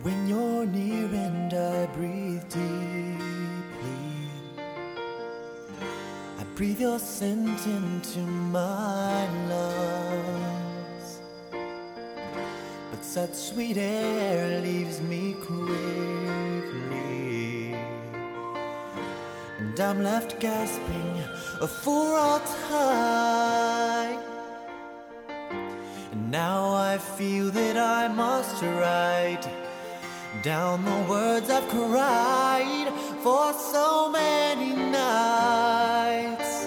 When you're near and I breathe deeply, I breathe your scent into my lungs. But such sweet air leaves me quickly, and I'm left gasping for all time. And now I feel that I must write down the words I've cried for so many nights.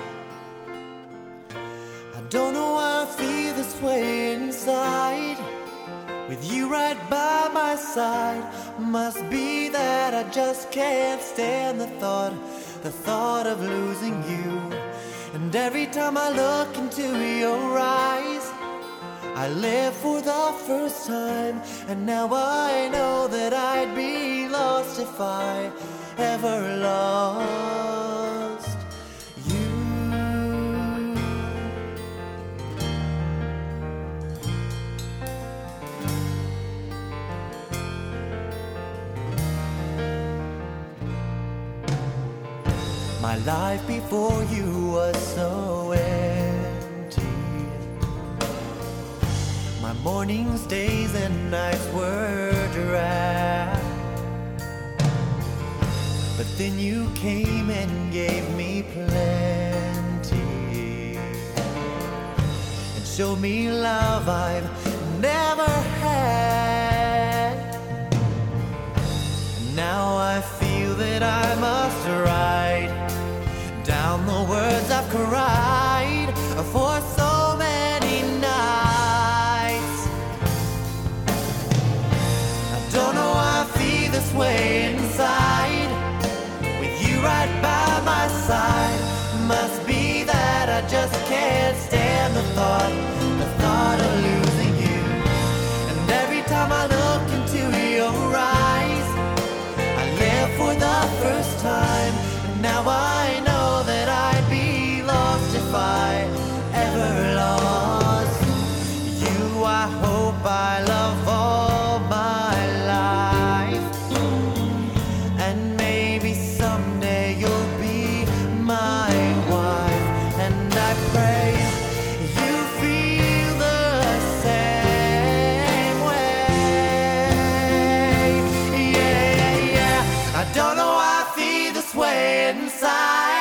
I don't know why I feel this way inside, with you right by my side. Must be that I just can't stand the thought of losing you. And every time I look into your eyes, I live for the first time. And now I know that I'd be lost if I ever lost you. My life before you was so empty. My mornings, days, and nights were dry. But then you came and gave me plenty, and showed me love I've never had. And now I feel that I must write down the words I've cried for so many nights. I don't know why I feel this way inside, with you right by my side. Must be that I just can't stand the thought of losing you. And every time I look into your eyes, I live for the first time. And now I know that I'd be lost if I ever lost you. I hope I love all my life, and maybe someday you'll be my wife. And I pray you feel the same way. Yeah, yeah, yeah. I don't know why I feel this way inside.